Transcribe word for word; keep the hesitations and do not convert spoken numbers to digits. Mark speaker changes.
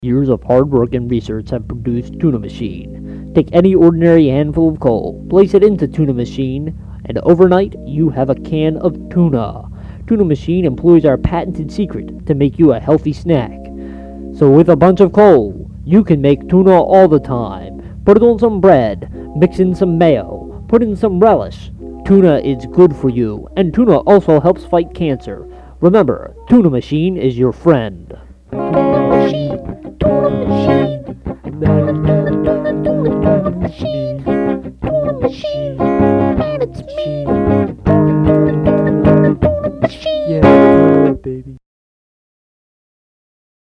Speaker 1: Years of hard work and research have produced Tuna Machine. Take any ordinary handful of coal, place it into Tuna Machine, and overnight you have a can of tuna. Tuna Machine employs our patented secret to make you a healthy snack. So with a bunch of coal, you can make tuna all the time. Put it on some bread, mix in some mayo, put in some relish. Tuna is good for you, and tuna also helps fight cancer. Remember, Tuna Machine is your friend.
Speaker 2: Tuna machine, tuna machine.